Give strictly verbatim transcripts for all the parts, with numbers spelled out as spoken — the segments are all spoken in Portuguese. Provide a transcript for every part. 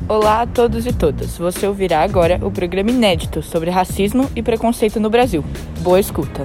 Olá a todos e todas. Você ouvirá agora o programa inédito sobre racismo e preconceito no Brasil. Boa escuta.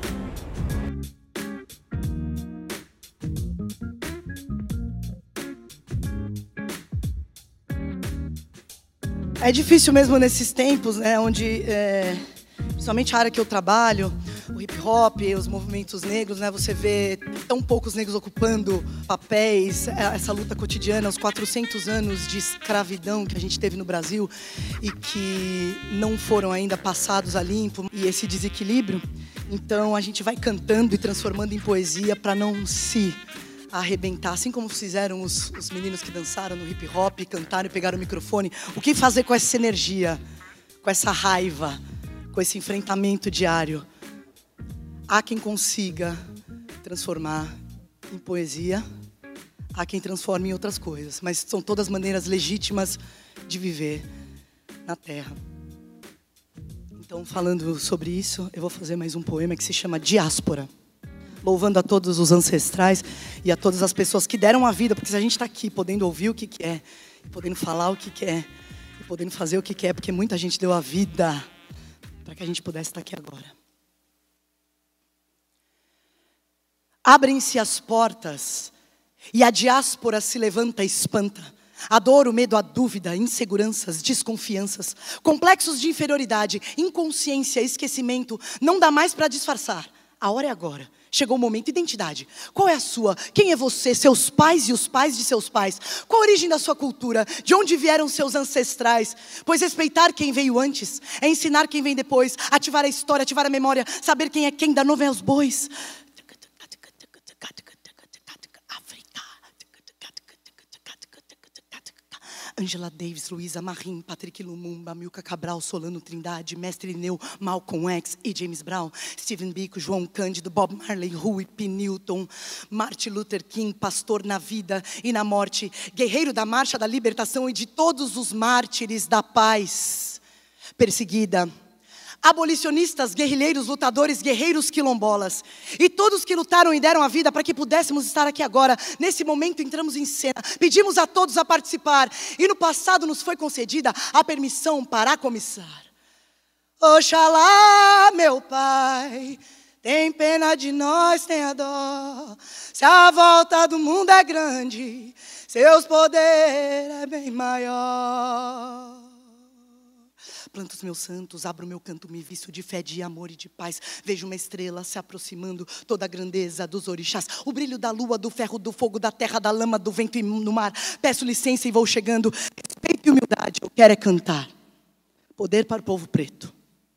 É difícil mesmo nesses tempos, né, onde, é, principalmente a área que eu trabalho, o hip hop, os movimentos negros, né, você vê tão poucos negros ocupando papéis, essa luta cotidiana, os quatrocentos anos de escravidão que a gente teve no Brasil e que não foram ainda passados a limpo, e esse desequilíbrio. Então a gente vai cantando e transformando em poesia para não se arrebentar, assim como fizeram os, os meninos que dançaram no hip hop, cantaram e pegaram o microfone. O que fazer com essa energia, com essa raiva, com esse enfrentamento diário? Há quem consiga transformar em poesia, há quem transforme em outras coisas, mas são todas maneiras legítimas de viver na Terra. Então, falando sobre isso, eu vou fazer mais um poema que se chama Diáspora, louvando a todos os ancestrais e a todas as pessoas que deram a vida, porque se a gente está aqui podendo ouvir o que quer, podendo falar o que quer, e podendo fazer o que quer, porque muita gente deu a vida para que a gente pudesse estar aqui agora. Abrem-se as portas e a diáspora se levanta e espanta. A dor, o medo, a dúvida, inseguranças, desconfianças, complexos de inferioridade, inconsciência, esquecimento, não dá mais para disfarçar. A hora é agora. Chegou o momento. Identidade. Qual é a sua? Quem é você? Seus pais e os pais de seus pais? Qual a origem da sua cultura? De onde vieram seus ancestrais? Pois respeitar quem veio antes é ensinar quem vem depois, ativar a história, ativar a memória, saber quem é quem, dar nome aos bois. Angela Davis, Luísa Marim, Patrick Lumumba, Milka Cabral, Solano Trindade, Mestre Irineu, Malcolm X e James Brown, Stephen Biko, João Cândido, Bob Marley, Huey P. Newton, Martin Luther King, pastor na vida e na morte, guerreiro da marcha da libertação e de todos os mártires da paz, perseguida, abolicionistas, guerrilheiros, lutadores, guerreiros quilombolas. E todos que lutaram e deram a vida para que pudéssemos estar aqui agora. Nesse momento entramos em cena, pedimos a todos a participar. E no passado nos foi concedida a permissão para comissar. Oxalá, meu pai, tem pena de nós, tenha dó. Se a volta do mundo é grande, seus poderes é bem maior. Planto os meus santos, abro o meu canto, me visto de fé, de amor e de paz. Vejo uma estrela se aproximando, toda a grandeza dos orixás. O brilho da lua, do ferro, do fogo, da terra, da lama, do vento e no mar. Peço licença e vou chegando. Respeito e humildade, eu quero é cantar. Poder para o povo preto.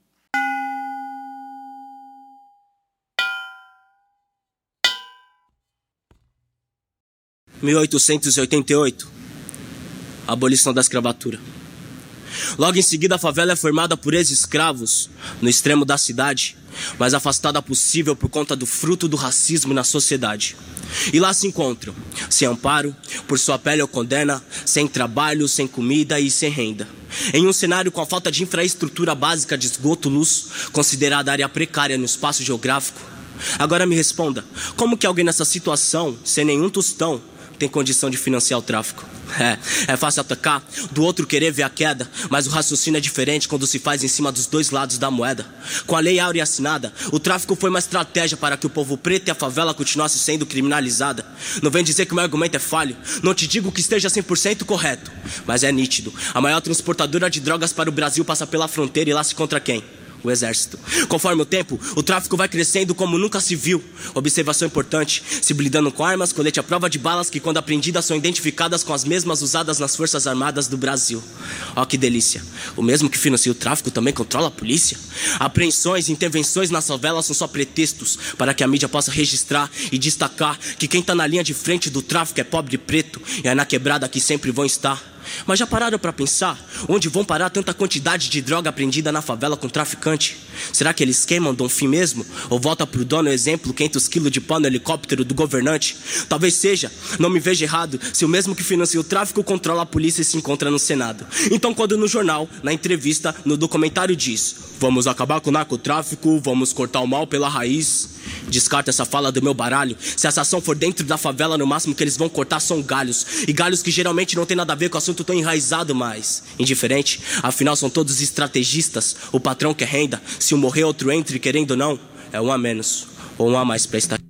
mil oitocentos e oitenta e oito. Abolição da escravatura. Logo em seguida, a favela é formada por ex-escravos no extremo da cidade, mais afastada possível por conta do fruto do racismo na sociedade. E lá se encontram, sem amparo, por sua pele ou condena, sem trabalho, sem comida e sem renda. Em um cenário com a falta de infraestrutura básica de esgoto, luz, considerada área precária no espaço geográfico. Agora me responda, como que alguém nessa situação, sem nenhum tostão, tem condição de financiar o tráfico? É, é fácil atacar, do outro querer ver a queda, mas o raciocínio é diferente quando se faz em cima dos dois lados da moeda. Com a Lei Áurea assinada, o tráfico foi uma estratégia para que o povo preto e a favela continuassem sendo criminalizada. Não vem dizer que o meu argumento é falho, não te digo que esteja cem por cento correto, mas é nítido. A maior transportadora de drogas para o Brasil passa pela fronteira e lá se encontra quem? O exército. Conforme o tempo, o tráfico vai crescendo como nunca se viu. Observação importante, se blindando com armas, colete à prova de balas que quando apreendidas são identificadas com as mesmas usadas nas Forças Armadas do Brasil. Ó que delícia, o mesmo que financia o tráfico também controla a polícia. Apreensões e intervenções nas favelas são só pretextos para que a mídia possa registrar e destacar que quem tá na linha de frente do tráfico é pobre e preto, e é na quebrada que sempre vão estar. Mas já pararam pra pensar onde vão parar tanta quantidade de droga apreendida na favela com traficante? Será que eles queimam, dão fim mesmo? Ou volta pro dono o exemplo, quinhentos quilos de pau no helicóptero do governante? Talvez seja, não me veja errado, se o mesmo que financia o tráfico controla a polícia e se encontra no Senado. Então quando no jornal, na entrevista, no documentário diz: Vamos acabar com o narcotráfico, vamos cortar o mal pela raiz. Descarta essa fala do meu baralho. Se essa ação for dentro da favela, no máximo que eles vão cortar são galhos. E galhos que geralmente não tem nada a ver com o assunto tão enraizado, mas indiferente. Afinal são todos estrategistas. O patrão quer renda. Se um morrer, outro entre, querendo ou não, é um a menos ou um a mais pra estar.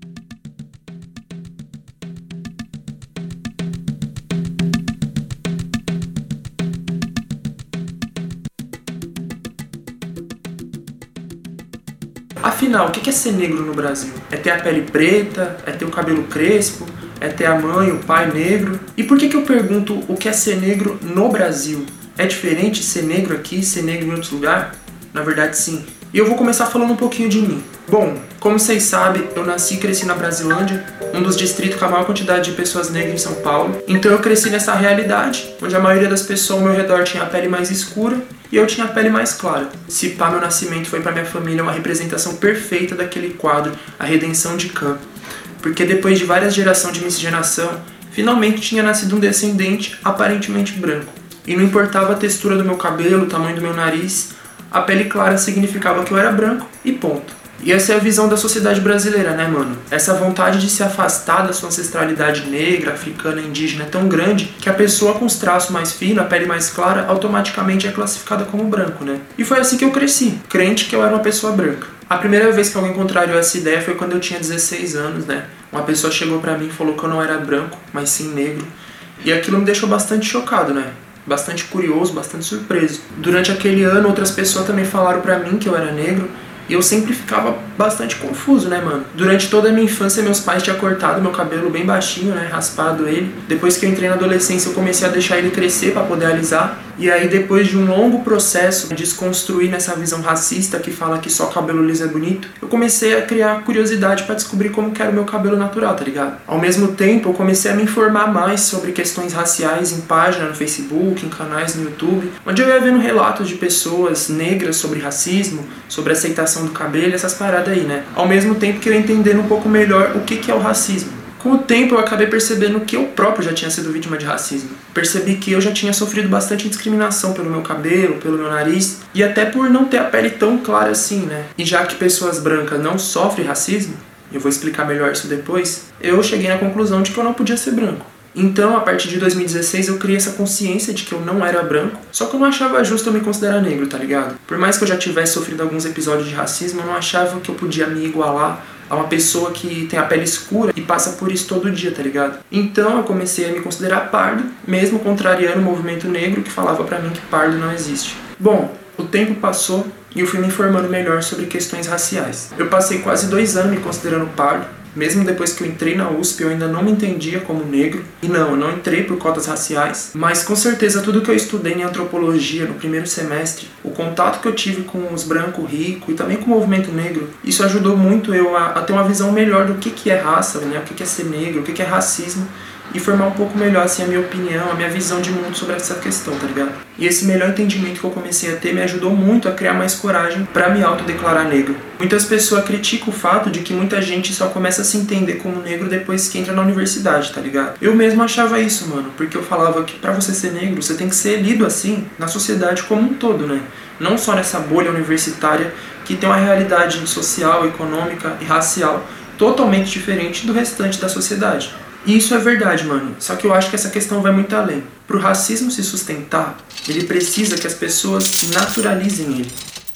Afinal, o que é ser negro no Brasil? É ter a pele preta? É ter o cabelo crespo? É ter a mãe, o pai negro? E por que que eu pergunto o que é ser negro no Brasil? É diferente ser negro aqui, ser negro em outro lugar? Na verdade, sim. E eu vou começar falando um pouquinho de mim. Bom, como vocês sabem, eu nasci e cresci na Brasilândia, um dos distritos com a maior quantidade de pessoas negras em São Paulo. Então eu cresci nessa realidade, onde a maioria das pessoas ao meu redor tinha a pele mais escura e eu tinha a pele mais clara. Se pá, meu nascimento foi pra minha família uma representação perfeita daquele quadro, A Redenção de Khan. Porque depois de várias gerações de miscigenação, finalmente tinha nascido um descendente aparentemente branco. E não importava a textura do meu cabelo, o tamanho do meu nariz, a pele clara significava que eu era branco e ponto. E essa é a visão da sociedade brasileira, né, mano? Essa vontade de se afastar da sua ancestralidade negra, africana, indígena é tão grande que a pessoa com os traços mais finos, a pele mais clara, automaticamente é classificada como branco, né? E foi assim que eu cresci, crente que eu era uma pessoa branca. A primeira vez que alguém contrariou essa ideia foi quando eu tinha dezesseis anos, né? Uma pessoa chegou pra mim e falou que eu não era branco, mas sim negro. E aquilo me deixou bastante chocado, né? Bastante curioso, bastante surpreso. Durante aquele ano, outras pessoas também falaram pra mim que eu era negro, e eu sempre ficava bastante confuso, né, mano? Durante toda a minha infância, meus pais tinham cortado meu cabelo bem baixinho, né, raspado ele. Depois que eu entrei na adolescência, eu comecei a deixar ele crescer pra poder alisar. E aí, depois de um longo processo de desconstruir nessa visão racista que fala que só cabelo liso é bonito, eu comecei a criar curiosidade pra descobrir como que era o meu cabelo natural, tá ligado? Ao mesmo tempo, eu comecei a me informar mais sobre questões raciais em página no Facebook, em canais no YouTube, onde eu ia vendo relatos de pessoas negras sobre racismo, sobre aceitação do cabelo, essas paradas aí, né? Ao mesmo tempo que eu ia entendendo um pouco melhor o que que é o racismo. Com o tempo eu acabei percebendo que eu próprio já tinha sido vítima de racismo. Percebi que eu já tinha sofrido bastante discriminação pelo meu cabelo, pelo meu nariz, e até por não ter a pele tão clara assim, né? E já que pessoas brancas não sofrem racismo, eu vou explicar melhor isso depois, eu cheguei na conclusão de que eu não podia ser branco. Então, a partir de dois mil e dezesseis, eu criei essa consciência de que eu não era branco, só que eu não achava justo eu me considerar negro, tá ligado? Por mais que eu já tivesse sofrido alguns episódios de racismo, eu não achava que eu podia me igualar a uma pessoa que tem a pele escura e passa por isso todo dia, tá ligado? Então, eu comecei a me considerar pardo, mesmo contrariando o movimento negro que falava pra mim que pardo não existe. Bom, o tempo passou e eu fui me informando melhor sobre questões raciais. Eu passei quase dois anos me considerando pardo. Mesmo depois que eu entrei na U S P, eu ainda não me entendia como negro. E não, eu não entrei por cotas raciais. Mas com certeza tudo que eu estudei em antropologia no primeiro semestre, o contato que eu tive com os brancos ricos e também com o movimento negro, isso ajudou muito eu a, a ter uma visão melhor do que, que é raça, né? O que, que é ser negro, o que, que é racismo. E formar um pouco melhor assim, a minha opinião, a minha visão de mundo sobre essa questão, tá ligado? E esse melhor entendimento que eu comecei a ter me ajudou muito a criar mais coragem pra me autodeclarar negro. Muitas pessoas criticam o fato de que muita gente só começa a se entender como negro depois que entra na universidade, tá ligado? Eu mesmo achava isso, mano, porque eu falava que pra você ser negro, você tem que ser lido assim na sociedade como um todo, né? Não só nessa bolha universitária que tem uma realidade social, econômica e racial totalmente diferente do restante da sociedade. E isso é verdade, mano. Só que eu acho que essa questão vai muito além. Pro racismo se sustentar, ele precisa que as pessoas naturalizem ele.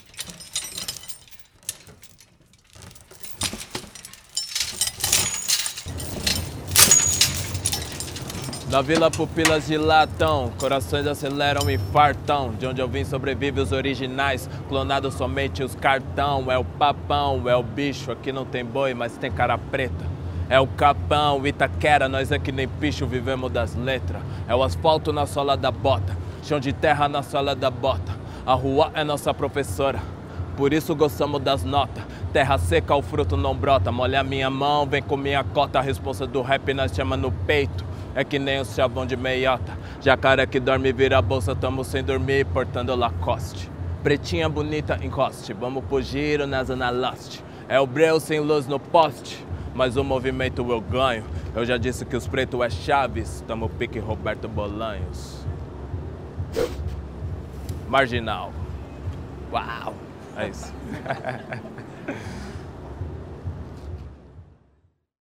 Da vila pupilas dilatam, corações aceleram e infartam. De onde eu vim sobrevive os originais, clonados somente os cartão. É o papão, é o bicho, aqui não tem boi, mas tem cara preta. É o Capão, Itaquera, nós é que nem bicho, vivemos das letras. É o asfalto na sola da bota, chão de terra na sola da bota. A rua é nossa professora, por isso gostamos das notas. Terra seca, o fruto não brota. Molha minha mão, vem com minha cota. A responsa do rap nós chama no peito. É que nem o chavão de meiota. Jacaré que dorme vira a bolsa, tamo sem dormir, portando Lacoste. Pretinha bonita, encoste, vamos pro giro na zona Lost. É o breu sem luz no poste, mas o movimento eu ganho. Eu já disse que os pretos é Chaves, tamo pique Roberto Bolanhos. Marginal. Uau! É isso.